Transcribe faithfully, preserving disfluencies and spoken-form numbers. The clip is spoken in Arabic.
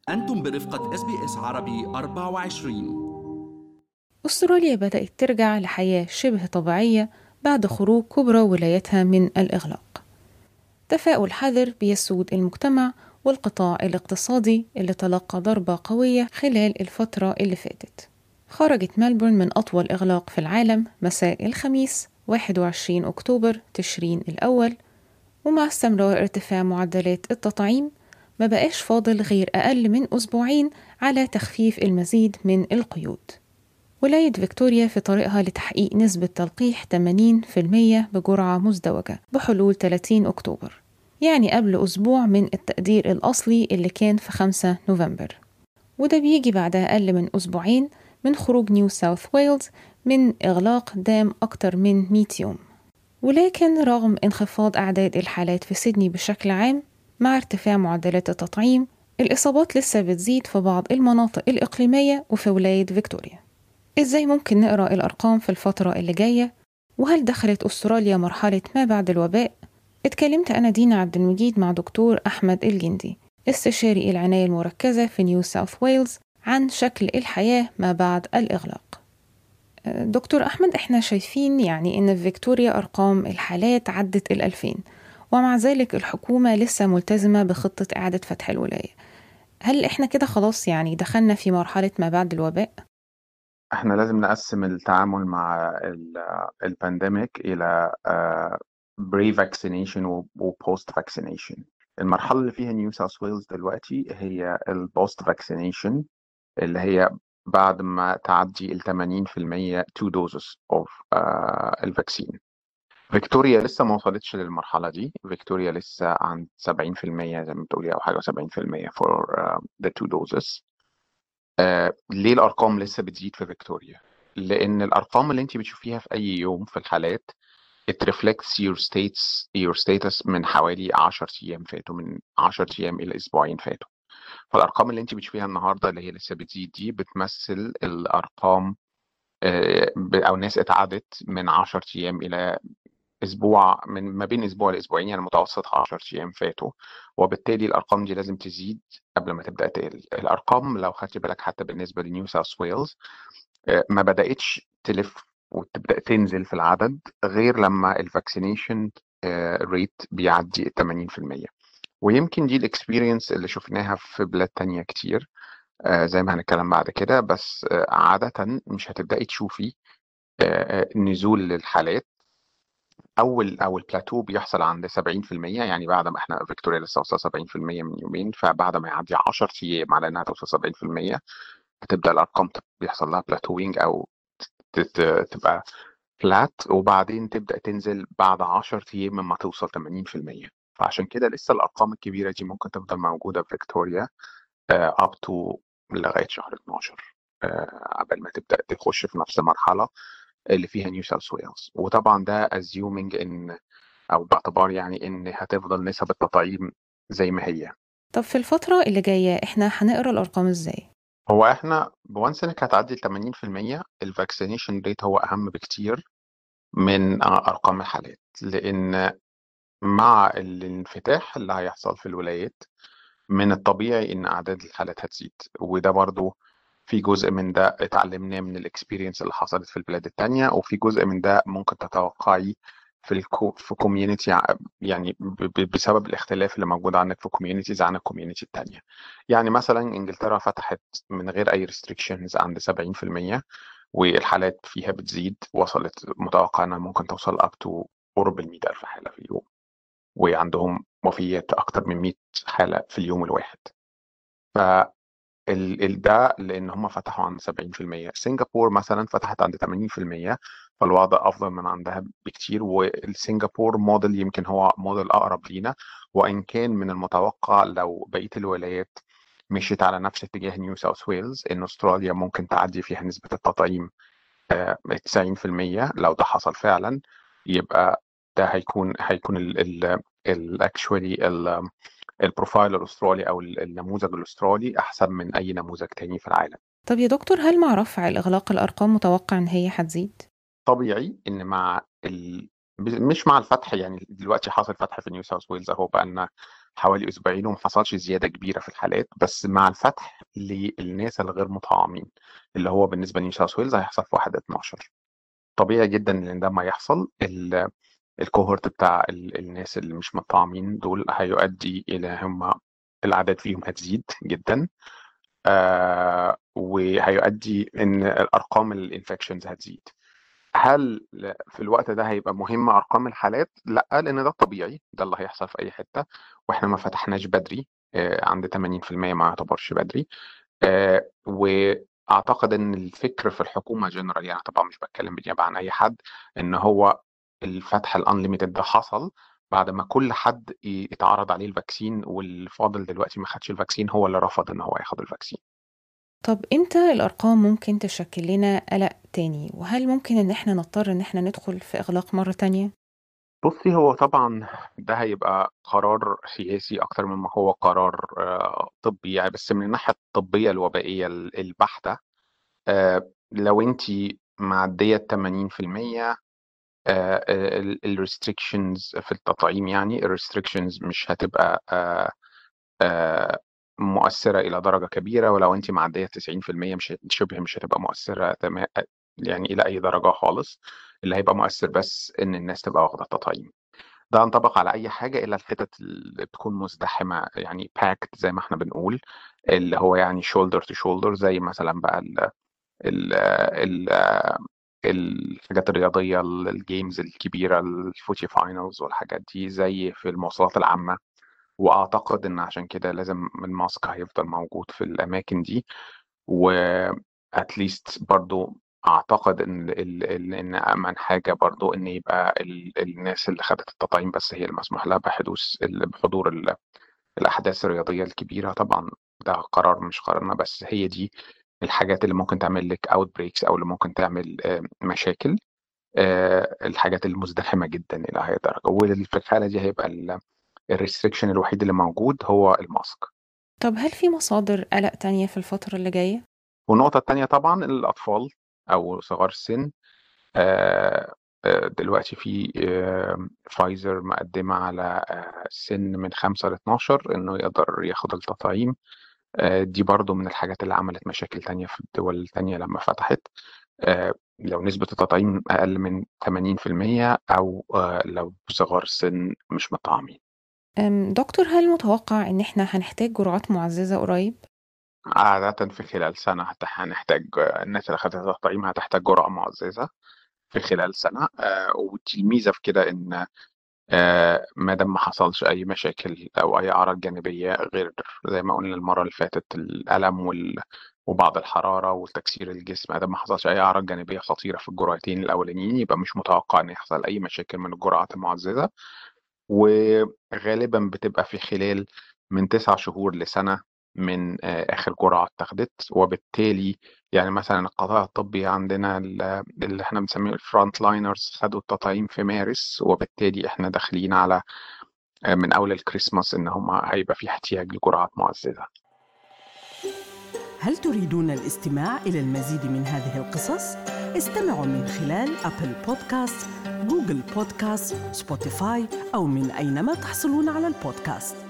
أنتم برفقة إس بي إس عربي أربعة وعشرين. أستراليا بدأت ترجع لحياة شبه طبيعية بعد خروج كبرى ولايتها من الإغلاق. تفاؤل حذر بيسود المجتمع والقطاع الاقتصادي اللي تلقى ضربة قوية خلال الفترة اللي فاتت. خرجت ملبورن من أطول إغلاق في العالم مساء الخميس واحد وعشرين أكتوبر تشرين الأول، ومع استمرار ارتفاع معدلات التطعيم ما بقاش فاضل غير أقل من أسبوعين على تخفيف المزيد من القيود. ولاية فيكتوريا في طريقها لتحقيق نسبة تلقيح ثمانين بالمية بجرعة مزدوجة بحلول ثلاثين أكتوبر، يعني قبل أسبوع من التقدير الأصلي اللي كان في خمسة نوفمبر. وده بيجي بعد أقل من أسبوعين من خروج نيو ساوث ويلز من إغلاق دام أكتر من مئة يوم. ولكن رغم انخفاض أعداد الحالات في سيدني بشكل عام مع ارتفاع معدلات التطعيم، الإصابات لسه بتزيد في بعض المناطق الإقليمية وفي ولاية فيكتوريا. إزاي ممكن نقرأ الأرقام في الفترة اللي جاية؟ وهل دخلت أستراليا مرحلة ما بعد الوباء؟ اتكلمت أنا دينا عبد المجيد مع دكتور أحمد الجندي استشاري العناية المركزة في نيو ساوث ويلز عن شكل الحياة ما بعد الإغلاق. دكتور أحمد، إحنا شايفين يعني إن في فيكتوريا أرقام الحالات عدت الألفين، ومع ذلك الحكومة لسه ملتزمة بخطة إعادة فتح الولاية. هل إحنا كده خلاص يعني دخلنا في مرحلة ما بعد الوباء؟ احنا لازم نقسم التعامل مع البانديميك الى بري فاكسينيشن وبوست فاكسينيشن. المرحله اللي فيها نيو ساوث ويلز دلوقتي هي البوست فاكسينيشن، اللي هي بعد ما تعدي ال ثمانين بالمية two doses of uh, الفاكسين. فيكتوريا لسه ما وصلتش للمرحله دي، فيكتوريا لسه عند سبعين بالمية زي ما بتقولي او حاجه سبعين بالمية for uh, the two doses. آه، ليه الأرقام لسه بتزيد في فيكتوريا؟ لأن الأرقام اللي أنت بتشوفيها في أي يوم في الحالات it reflects your states your status من حوالي عشرة أيام فاتوا، من عشرة أيام إلى أسبوعين فاتوا. فالأرقام اللي أنت بتشوفيها النهاردة اللي هي لسه بتزيد دي بتمثل الأرقام آه، ب- أو ناس اتعدت من عشرة أيام إلى اسبوع، من ما بين اسبوع لاسبوعين، يعني متوسط عشرة ايام فاتوا. وبالتالي الارقام دي لازم تزيد قبل ما تبدا تقل. الارقام لو خدت بالك حتى بالنسبه لنيو ساوث ويلز آه، ما بداتش تلف وتبدا تنزل في العدد غير لما الفاكسينيشن ريت بيعدي ال ثمانين بالمية. ويمكن دي الاكسبيرينس اللي شفناها في بلاد تانية كتير، آه، زي ما هنتكلم بعد كده. بس آه، عادة مش هتبدأي تشوفي آه، آه، نزول للحالات. اول اول بلاتو بيحصل عند سبعين بالمية، يعني بعد ما احنا فيكتوريا لسه وصل سبعين بالمية من يومين، فبعد ما يعدي عشرة ايام على انها توصل سبعين بالمية هتبدا الارقام تب- بيحصل لها بلاتوينج او تت- تبقى فلات، وبعدين تبدا تنزل بعد عشرة ايام لما توصل ثمانين بالمية. فعشان كده لسه الارقام الكبيره دي ممكن تفضل موجوده في فيكتوريا اب تو لغايه شهر اتناشر، آه، قبل ما تبدا تخش في نفس المرحله اللي فيها نيو ساوث ويلز. وطبعا ده assuming ان او باعتبار يعني ان هتفضل نسب التطعيم زي ما هي. طب في الفترة اللي جاية إحنا هنقرأ الأرقام إزاي؟ هو احنا بوانس انك هتعدي ال ثمانين بالمية الفاكسينيشن ريت هو اهم بكتير من ارقام الحالات، لان مع الانفتاح اللي هيحصل في الولايات من الطبيعي ان اعداد الحالات هتزيد. وده برضو في جزء من ده اتعلمناه من الاكسبيرينس اللي حصلت في البلاد التانية، وفي جزء من ده ممكن تتوقعي في الكو في كوميونتي، يعني ب- ب- بسبب الاختلاف اللي موجود عندك في كوميونيتيز عن الكوميونتي التانية. يعني مثلا انجلترا فتحت من غير اي ريستريكشنز عند سبعين بالمية، والحالات فيها بتزيد، وصلت متوقع انها ممكن توصل اب تو قرب ال مئة ألف حالة في اليوم، وعندهم وفيات اكتر من مئة حالة في اليوم الواحد. ف ال ال ده لان هم فتحوا عند سبعين بالمية. سنغافور مثلا فتحت عند ثمانين بالمية، فالوضع افضل من عندها بكتير. والسنغافور موديل يمكن هو موديل اقرب لينا، وان كان من المتوقع لو بقيه الولايات مشيت على نفس اتجاه نيو ساوث ويلز ان استراليا ممكن تعدي فيها نسبه التطعيم آه، تسعين بالمية. لو ده حصل فعلا يبقى ده هيكون هيكون ال ال ال actually ال البروفايل الاسترالي او النموذج الاسترالي احسن من اي نموذج تاني في العالم. طب يا دكتور، هل مع رفع الإغلاق الأرقام متوقع إن هي هتزيد؟ طبيعي ان مع ال... مش مع الفتح، يعني دلوقتي حاصل فتح في نيو ساوث ويلز اهو بقى لنا حوالي أسبوعين وما حصلش زيادة كبيرة في الحالات، بس مع الفتح للناس الغير مطعمين اللي هو بالنسبة لنيو ساوث ويلز هيحصل في واحد اتناشر. طبيعي جدا ان ده ما يحصل. ال- الكوهورت بتاع ال- الناس اللي مش مطعمين دول هيؤدي الى هم الاعداد فيهم هتزيد جدا، آه وهيؤدي ان الارقام الانفكشنز هتزيد. هل في الوقت ده هيبقى مهم ارقام الحالات؟ لا، لان ده طبيعي، ده اللي هيحصل في اي حته، واحنا ما فتحناش بدري. آه عند ثمانين في المية ما يعتبرش بدري. آه واعتقد ان الفكر في الحكومه جنرال، يعني طبعا مش بتكلم بالنيابه عن اي حد، ان هو الفتح الانليميتد ده حصل بعد ما كل حد ي- اتعرض عليه الفاكسين، والفاضل دلوقتي ما خدش الفاكسين هو اللي رفض ان هو ياخد الفاكسين. طب إمتى الأرقام ممكن تشكل لنا قلق تاني؟ وهل ممكن إن إحنا نضطر إن إحنا ندخل في إغلاق مرة تانية؟ بصي، هو طبعا ده هيبقى قرار سياسي اكتر مما هو قرار آه، طبي، يعني بس من الناحيه الطبيه الوبائيه ال- البحته، آه، لو انت معديه ثمانين في المية الريستريكشنز في التطعيم، يعني الريستريكشنز مش هتبقى آه، آه، مؤثرة إلى درجة كبيرة، ولو أنت معدية تسعين في المية مش شبه مش هتبقى مؤثرة تمام، يعني إلى أي درجة خالص. اللي هيبقى مؤثر بس إن الناس تبقى واخدة التطعيم. ده ينطبق على أي حاجة إلا الحتت اللي بتكون مزدحمة، يعني باكت زي ما احنا بنقول، اللي هو يعني شولدر تو شولدر، زي مثلا بقى ال ال ال الحاجات الرياضية، الجيمز الكبيرة، الفوتي فاينلز والحاجات دي، زي في المواصلات العامة. واعتقد ان عشان كده لازم الماسك هيفضل موجود في الاماكن دي. و اتليست برضو اعتقد ان ال- ال- ان امن حاجه برضو ان يبقى ال- الناس اللي خدت التطعيم بس هي المسموح لها بحدوث ال- بحضور ال- الاحداث الرياضيه الكبيره. طبعا ده قرار مش قرارنا، بس هي دي الحاجات اللي ممكن تعمل لك اوت بريكس او اللي ممكن تعمل آه، مشاكل، آه، الحاجات المزدحمه جدا الى هذه الدرجه. وفي الحاله دي هيبقى الريستريكشن الوحيد اللي موجود هو الماسك. طب هل في مصادر قلق تانية في الفترة اللي جاية؟ والنقطة التانية طبعا الأطفال أو صغار السن. آه، آه، دلوقتي في آه، فايزر مقدمة على آه، سن من خمسة ل اتناشر إنه يقدر ياخد التطعيم. آه، دي برضو من الحاجات اللي عملت مشاكل تانية في الدول التانية لما فتحت. آه، لو نسبة التطعيم أقل من ثمانين في المية، أو آه، لو صغار السن مش مطعمين. أم، دكتور، هل متوقع إن إحنا هنحتاج جرعات معززة قريب؟ عادة في خلال سنة هت- هنحتاج، الناس اللي خدت التطعيم هتحتاج جرعة معززة في خلال سنة. آه، ودي الميزة في كده، إن آه، ما دام ما حصلش أي مشاكل أو أي أعراض جانبية غير زي ما قلنا المرة اللي فاتت، الألم وال وبعض الحرارة وتكسير الجسم، ما دام ما حصلش أي أعراض جانبية خطيرة في الجرعتين الأولانيين، يبقى مش متوقع إن يحصل أي مشاكل من الجرعات المعززة. وغالبا بتبقى في خلال من تسع شهور لسنة من آه، آخر جرعة اتخذت. وبالتالي يعني مثلا القطاع الطبي عندنا ال- اللي احنا بنسميه الفرونت لاينرز خدوا التطعيم في مارس، وبالتالي احنا داخلين على آه، من أول الكريسماس إن هم هيبقى في احتياج لجرعات معززة. هل تريدون الاستماع إلى المزيد من هذه القصص؟ استمعوا من خلال أبل بودكاست، جوجل بودكاست، سبوتيفاي أو من أينما تحصلون على البودكاست.